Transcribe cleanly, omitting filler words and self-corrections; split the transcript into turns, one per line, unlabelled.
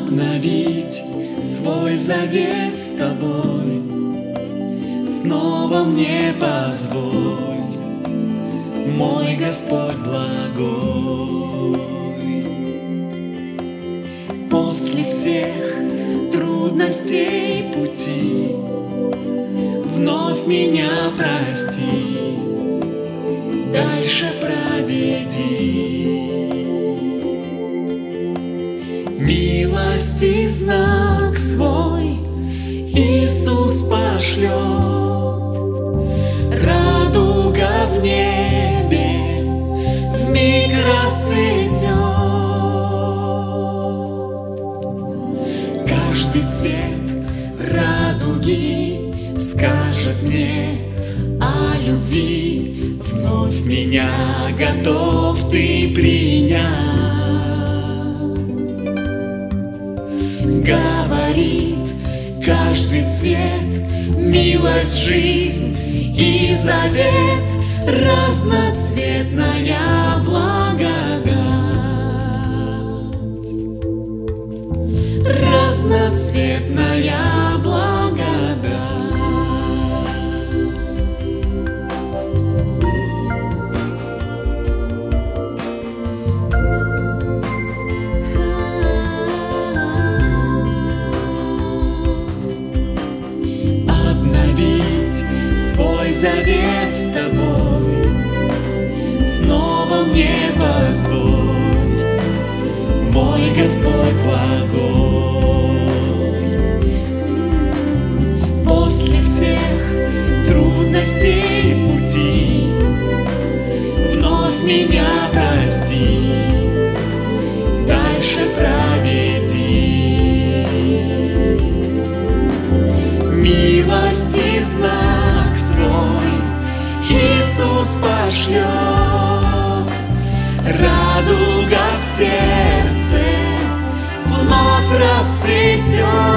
обновить свой завет с тобой. Снова мне позволь, мой Господь благой. После всех трудностей пути вновь меня прости, дальше проведи. Милости знак свой Иисус пошлет, радуга в небе вмиг расцветет. Каждый цвет радуги скажет мне о любви, вновь меня готов ты принять. Говорит каждый цвет, милость, жизнь и завет, разноцветная благодать, разноцветная благодать. Завет с тобой снова мне позволь, мой Господь благой. После всех трудностей пути вновь меня прости, дальше проведи. Милости знак свой Иисус пошлет, радуга в сердце вновь расцветет.